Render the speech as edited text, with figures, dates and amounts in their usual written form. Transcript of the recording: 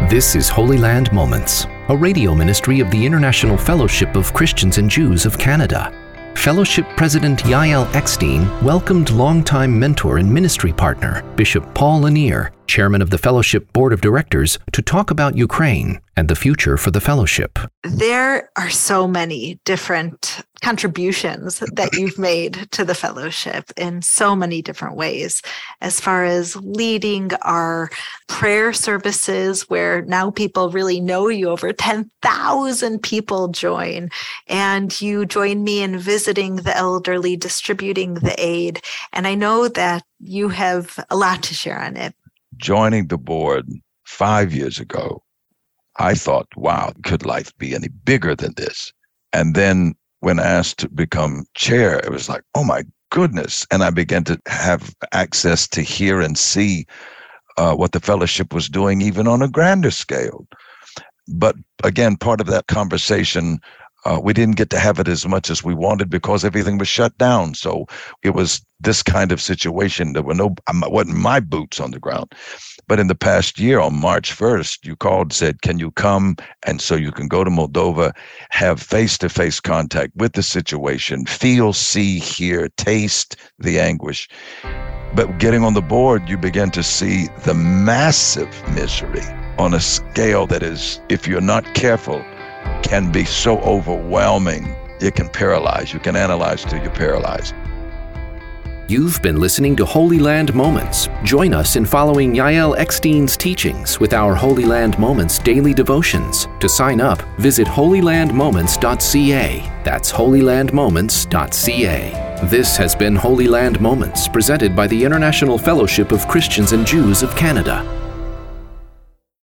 This is Holy Land Moments, a radio ministry of the International Fellowship of Christians and Jews of Canada. Fellowship President Yael Eckstein welcomed longtime mentor and ministry partner, Bishop Paul Lanier, chairman of the Fellowship Board of Directors, to talk about Ukraine and the future for the Fellowship. There are so many different contributions that you've made to the Fellowship in so many different ways, as far as leading our prayer services, where now people really know you. Over 10,000 people join, and you join me in visiting the elderly, distributing the aid. And I know that you have a lot to share on it. Joining the board 5 years ago, I thought, wow, could life be any bigger than this? And then when asked to become chair, it was like, oh my goodness. And I began to have access to hear and see what the fellowship was doing, even on a grander scale. But again, part of that conversation, we didn't get to have it as much as we wanted because everything was shut down. So it was this kind of situation. There wasn't my boots on the ground. But in the past year, on March 1st, you called, said, can you come? And so you can go to Moldova, have face-to-face contact with the situation, feel, see, hear, taste the anguish. But getting on the board, you begin to see the massive misery on a scale that is, if you're not careful, can be so overwhelming, it can paralyze. You can analyze till you're paralyzed. You've been listening to Holy Land Moments. Join us in following Yael Eckstein's teachings with our Holy Land Moments daily devotions. To sign up, visit holylandmoments.ca. That's holylandmoments.ca. This has been Holy Land Moments, presented by the International Fellowship of Christians and Jews of Canada.